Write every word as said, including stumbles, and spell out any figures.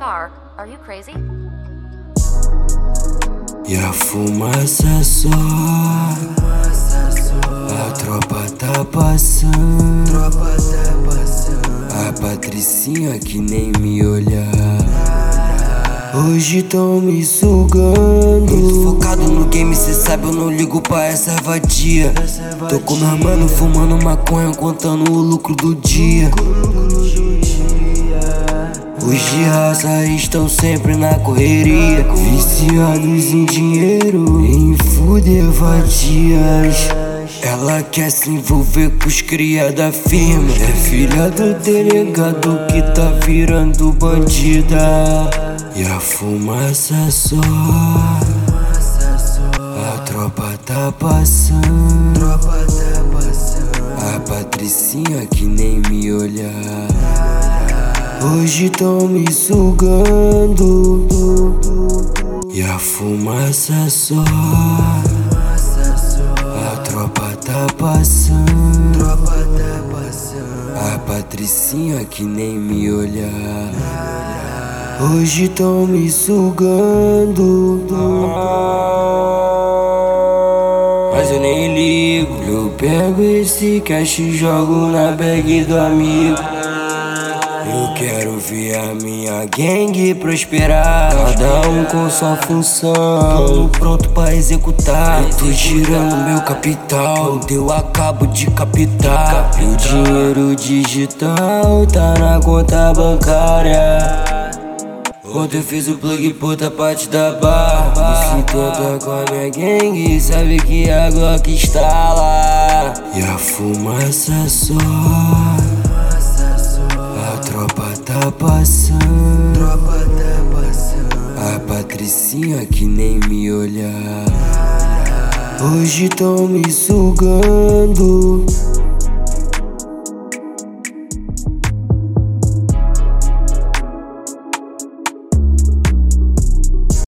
car. Are you crazy? E a fumaça só, a tropa tá passando, a Patricinha que nem me olhar. Hoje tão me sugando. Muito focado no game, cê sabe, eu não ligo pra essa vadia. Tô com meu mano fumando maconha, contando o lucro do dia. Os de raça estão sempre na correria, viciados em dinheiro, em fuder vadias. Ela quer se envolver com os cria da firma, é filha do delegado que tá virando bandida. E a fumaça só, a tropa tá passando, a Patricinha que nem me olhar. Hoje tão me sugando. E a fumaça só, a tropa tá passando, a Patricinha que nem me olhar. Hoje tão me sugando. Mas eu nem ligo, eu pego esse cash e jogo na bag do amigo. Eu quero ver a minha gangue prosperar, cada um com sua função, pronto pra executar. Eu tô girando meu capital, eu acabo de captar. E o dinheiro digital tá na conta bancária. Ontem eu fiz o plug puta parte da barra. Me sinto com a minha gangue, sabe que a Glock está lá. E a fumaça só, a tropa tá passando, a Patricinha que nem me olhar. Hoje tão me sugando.